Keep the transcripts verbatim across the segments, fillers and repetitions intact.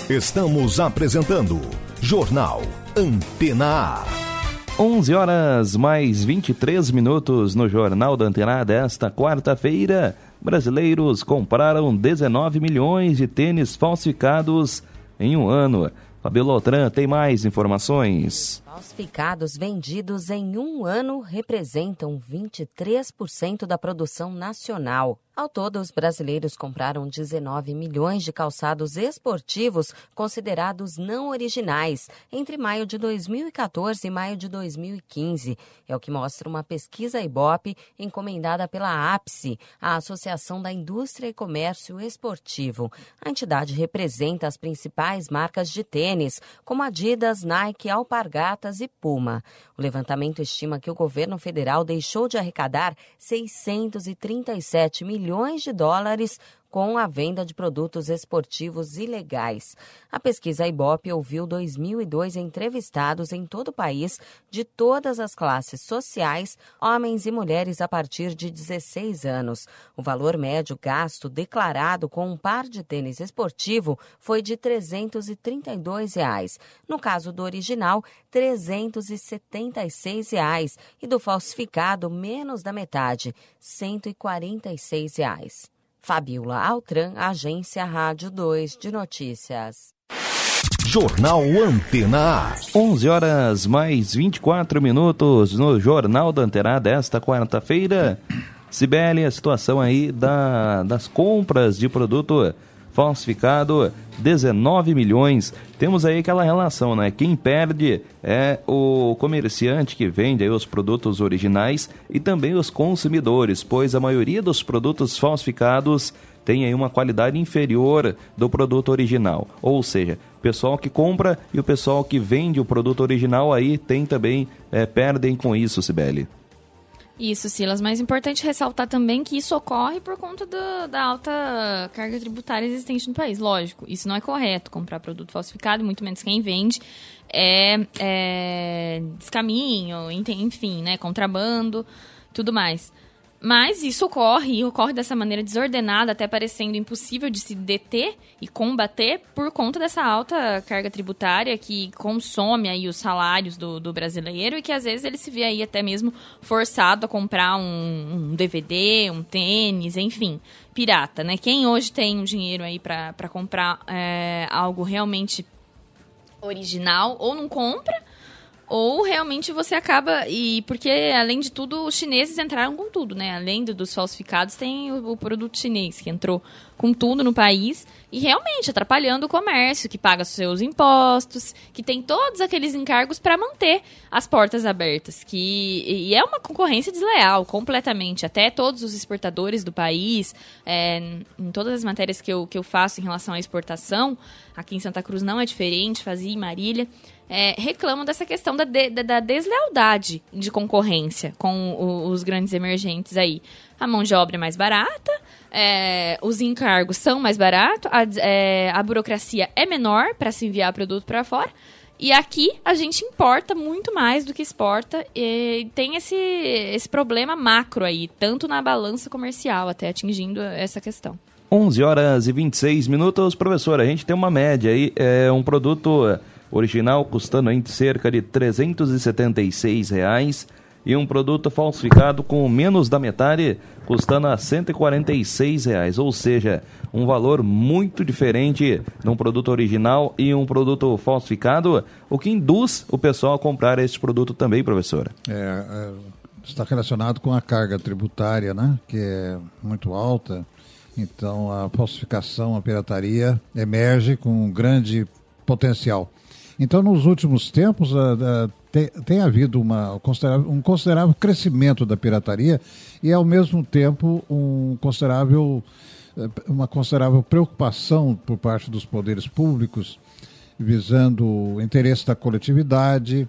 Estamos apresentando Jornal Antena A. onze horas mais vinte e três minutos no Jornal da Antena A desta quarta-feira. Brasileiros compraram dezenove milhões de tênis falsificados em um ano. Fabíola Altran tem mais informações. Falsificados vendidos em um ano representam vinte e três por cento da produção nacional. Ao todo, os brasileiros compraram dezenove milhões de calçados esportivos considerados não originais entre maio de dois mil e quatorze e maio de dois mil e quinze. É o que mostra uma pesquisa Ibope encomendada pela APSE, a Associação da Indústria e Comércio Esportivo. A entidade representa as principais marcas de tênis, como Adidas, Nike, Alpargatas e Puma. O levantamento estima que o governo federal deixou de arrecadar seiscentos e trinta e sete milhões de dólares com a venda de produtos esportivos ilegais. A pesquisa Ibope ouviu dois mil e dois entrevistados em todo o país, de todas as classes sociais, homens e mulheres a partir de dezesseis anos. O valor médio gasto declarado com um par de tênis esportivo foi de trezentos e trinta e dois reais. No caso do original, trezentos e setenta e seis reais. E do falsificado, menos da metade, cento e quarenta e seis reais. Fabíola Altran, Agência Rádio dois de Notícias. Jornal Antena A. onze horas mais vinte e quatro minutos no Jornal da Antena A desta quarta-feira. Sibeli, a situação aí da, das compras de produto falsificado, dezenove milhões. Temos aí aquela relação, né? Quem perde é o comerciante que vende aí os produtos originais e também os consumidores, pois a maioria dos produtos falsificados tem aí uma qualidade inferior do produto original. Ou seja, o pessoal que compra e o pessoal que vende o produto original aí tem também, é, perdem com isso, Sibeli. Isso, Silas, mas é importante ressaltar também que isso ocorre por conta do, da alta carga tributária existente no país. Lógico, isso não é correto, comprar produto falsificado, muito menos quem vende, é, é descaminho, enfim, né, contrabando, tudo mais. Mas isso ocorre, e ocorre dessa maneira desordenada, até parecendo impossível de se deter e combater por conta dessa alta carga tributária que consome aí os salários do, do brasileiro e que às vezes ele se vê aí até mesmo forçado a comprar um, um D V D, um tênis, enfim, pirata, né? Quem hoje tem um dinheiro aí para para comprar é, algo realmente original ou não compra, ou realmente você acaba... E porque, além de tudo, os chineses entraram com tudo, né? Além do, dos falsificados, tem o, o produto chinês, que entrou com tudo no país e realmente atrapalhando o comércio, que paga seus impostos, que tem todos aqueles encargos para manter as portas abertas. Que, e é uma concorrência desleal, completamente. Até todos os exportadores do país, é, em todas as matérias que eu, que eu faço em relação à exportação, aqui em Santa Cruz não é diferente, fazia em Marília, É, reclamam dessa questão da, de, da deslealdade de concorrência com o, os grandes emergentes aí. A mão de obra é mais barata, é, os encargos são mais baratos, a, é, a burocracia é menor para se enviar produto para fora. E aqui a gente importa muito mais do que exporta e tem esse, esse problema macro aí, tanto na balança comercial, até atingindo essa questão. onze horas e vinte e seis minutos, professor, a gente tem uma média aí, é um produto original custando entre cerca de trezentos e setenta e seis reais e um produto falsificado com menos da metade custando a cento e quarenta e seis reais, ou seja, um valor muito diferente de um produto original e um produto falsificado, o que induz o pessoal a comprar esse produto também, professora. É, é, está relacionado com a carga tributária, né, que é muito alta, então a falsificação, a pirataria emerge com um grande potencial. Então, nos últimos tempos, uh, uh, tem, tem havido uma, considerável, um considerável crescimento da pirataria e, ao mesmo tempo, um considerável, uh, uma considerável preocupação por parte dos poderes públicos, visando o interesse da coletividade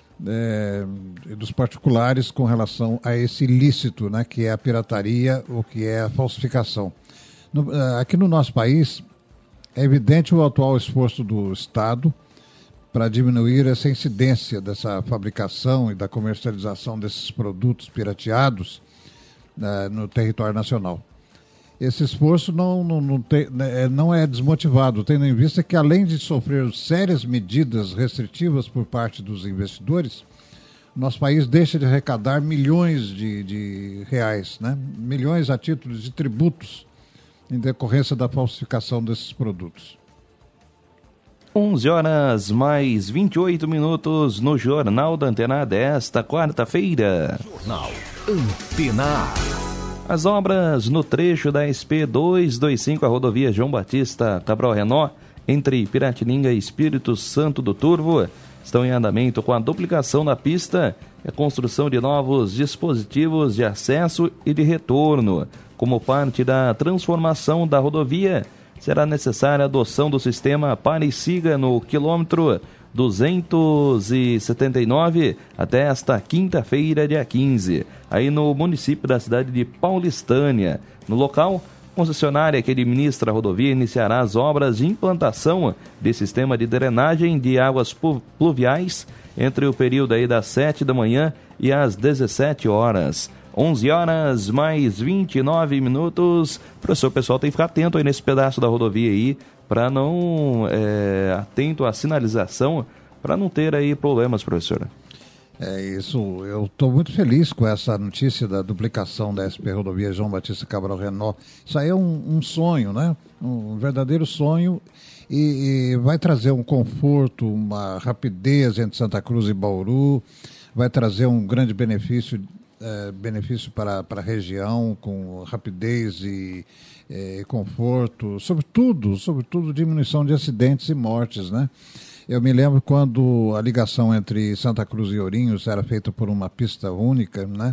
e uh, dos particulares com relação a esse ilícito, né, que é a pirataria, ou que é a falsificação. No, uh, aqui no nosso país, é evidente o atual esforço do Estado para diminuir essa incidência dessa fabricação e da comercialização desses produtos pirateados uh, no território nacional. esse esforço não, não, não, tem, não é desmotivado, tendo em vista que, além de sofrer sérias medidas restritivas por parte dos investidores, nosso país deixa de arrecadar milhões de, de reais, né? Milhões a título de tributos em decorrência da falsificação desses produtos. onze horas mais vinte e oito minutos no Jornal da Antena A desta quarta-feira. Jornal Antena A. As obras no trecho da S P duzentos e vinte e cinco, a rodovia João Batista Cabral Renault, entre Piratininga e Espírito Santo do Turvo, estão em andamento com a duplicação da pista e a construção de novos dispositivos de acesso e de retorno. Como parte da transformação da rodovia, será necessária a adoção do sistema Pare e Siga no quilômetro duzentos e setenta e nove até esta quinta-feira, dia quinze, aí no município da cidade de Paulistânia. No local, a concessionária que administra a rodovia iniciará as obras de implantação de sistema de drenagem de águas pluviais entre o período aí das sete da manhã e às dezessete horas. onze horas mais vinte e nove minutos. Professor, o pessoal tem que ficar atento aí nesse pedaço da rodovia aí, para não, é, atento à sinalização, para não ter aí problemas, professor. É isso, eu estou muito feliz com essa notícia da duplicação da S P Rodovia João Batista Cabral Renault. Isso aí é um, um sonho, né? Um verdadeiro sonho, e, e vai trazer um conforto, uma rapidez entre Santa Cruz e Bauru, vai trazer um grande benefício, é, benefício para, para a região, com rapidez e é, conforto, sobretudo, sobretudo diminuição de acidentes e mortes, né? Eu me lembro quando a ligação entre Santa Cruz e Ourinhos era feita por uma pista única, né?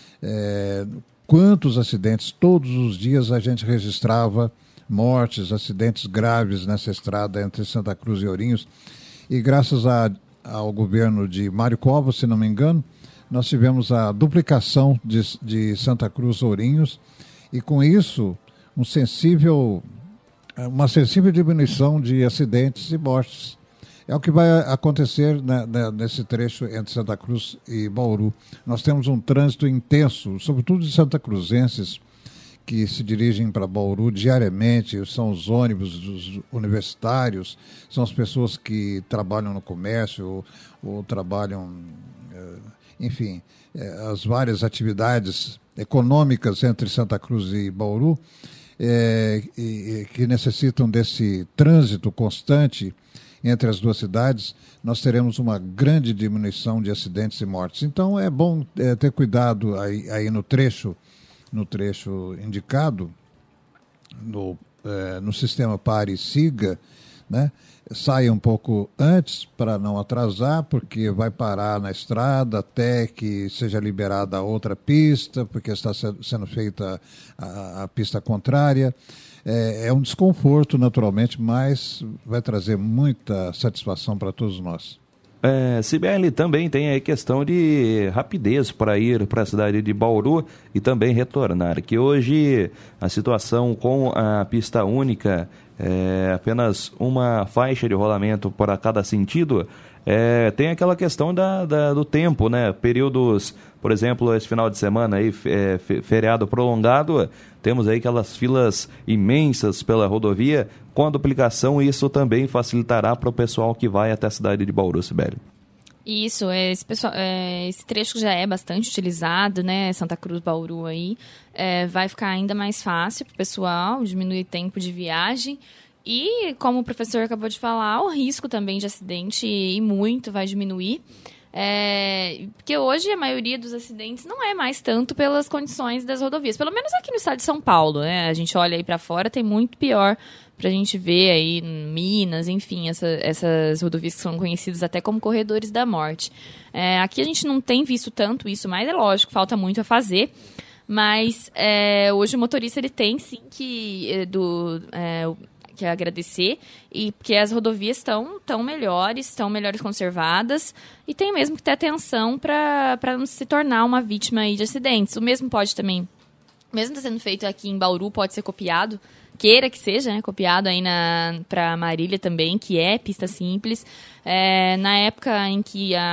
É, quantos acidentes, todos os dias a gente registrava mortes, acidentes graves nessa estrada entre Santa Cruz e Ourinhos. E graças a, ao governo de Mário Covas, se não me engano, nós tivemos a duplicação de, de Santa Cruz Ourinhos, e com isso um sensível, uma sensível diminuição de acidentes e mortes. É o que vai acontecer, né, nesse trecho entre Santa Cruz e Bauru. Nós temos um trânsito intenso, sobretudo de santacruzenses que se dirigem para Bauru diariamente. São os ônibus dos universitários, são as pessoas que trabalham no comércio ou, ou trabalham, enfim, as várias atividades econômicas entre Santa Cruz e Bauru, é, e, que necessitam desse trânsito constante entre as duas cidades. Nós teremos uma grande diminuição de acidentes e mortes. Então é bom é, ter cuidado aí, aí no trecho, no trecho indicado, no, é, no sistema Pare e Siga, né? Saia um pouco antes para não atrasar, porque vai parar na estrada até que seja liberada a outra pista, porque está sendo feita a, a pista contrária. É, é um desconforto, naturalmente, mas vai trazer muita satisfação para todos nós. É, Cibele, também tem a questão de rapidez para ir para a cidade de Bauru e também retornar, que hoje a situação com a pista única, é, apenas uma faixa de rolamento para cada sentido, é, tem aquela questão da, da, do tempo, né? Períodos, por exemplo, esse final de semana aí, é, feriado prolongado, temos aí aquelas filas imensas pela rodovia. Com a duplicação, isso também facilitará para o pessoal que vai até a cidade de Bauru, Sibeli. Isso, esse, pessoal, é, esse trecho já é bastante utilizado, né? Santa Cruz, Bauru aí, é, vai ficar ainda mais fácil para o pessoal, diminuir tempo de viagem. E, como o professor acabou de falar, o risco também de acidente e muito vai diminuir. É, porque hoje a maioria dos acidentes não é mais tanto pelas condições das rodovias, pelo menos aqui no estado de São Paulo, né? A gente olha aí para fora, tem muito pior pra gente ver aí Minas, enfim, essa, essas rodovias que são conhecidas até como corredores da morte. É, aqui a gente não tem visto tanto isso, mas é lógico, falta muito a fazer. Mas é, hoje o motorista ele tem sim que, do, é, que agradecer, e porque as rodovias estão tão melhores, estão melhores conservadas, e tem mesmo que ter atenção para não se tornar uma vítima aí de acidentes. O mesmo pode também, mesmo sendo feito aqui em Bauru, pode ser copiado, queira que seja, né, copiado aí para Marília também, que é pista simples. É, na época em que a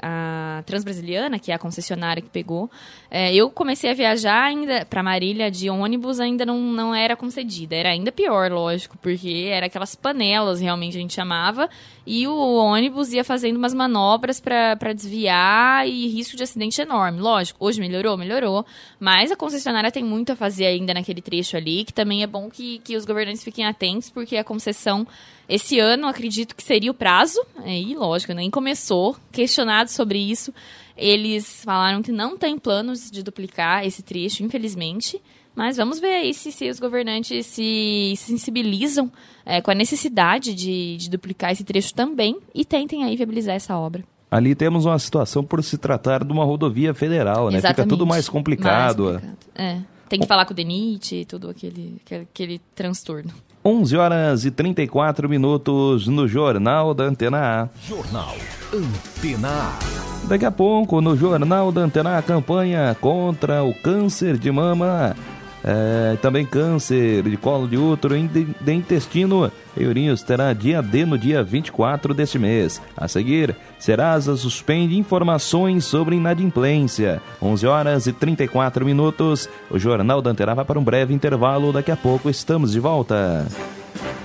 a Transbrasiliana, que é a concessionária que pegou, é, eu comecei a viajar ainda para Marília de ônibus, ainda não, não era concedida. Era ainda pior, lógico, porque era aquelas panelas, realmente, a gente chamava, e o ônibus ia fazendo umas manobras para desviar e risco de acidente enorme. Lógico, hoje melhorou, melhorou, mas a concessionária tem muito a fazer ainda naquele trecho ali, que também é bom que, que os governantes fiquem atentos, porque a concessão, esse ano, acredito que seria o prazo, aí, lógico, nem começou, questionados sobre isso, eles falaram que não tem planos de duplicar esse trecho, infelizmente, mas vamos ver aí se, se os governantes se sensibilizam é, com a necessidade de, de duplicar esse trecho também e tentem aí viabilizar essa obra. Ali temos uma situação por se tratar de uma rodovia federal, né? Exatamente. Fica tudo mais complicado. Mais complicado. É. Tem que falar com o DENIT e tudo aquele, aquele, aquele transtorno. onze horas e trinta e quatro minutos no Jornal da Antena A. Jornal Antena A. Daqui a pouco, no Jornal da Antena A, campanha contra o câncer de mama, é, também câncer de colo de útero e de, de intestino. Eurinhos terá dia D no dia vinte e quatro deste mês. A seguir, Serasa suspende informações sobre inadimplência. onze horas e trinta e quatro minutos. O Jornal da Antena vai para um breve intervalo. Daqui a pouco estamos de volta.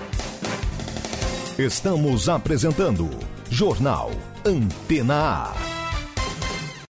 Estamos apresentando Jornal Antena A.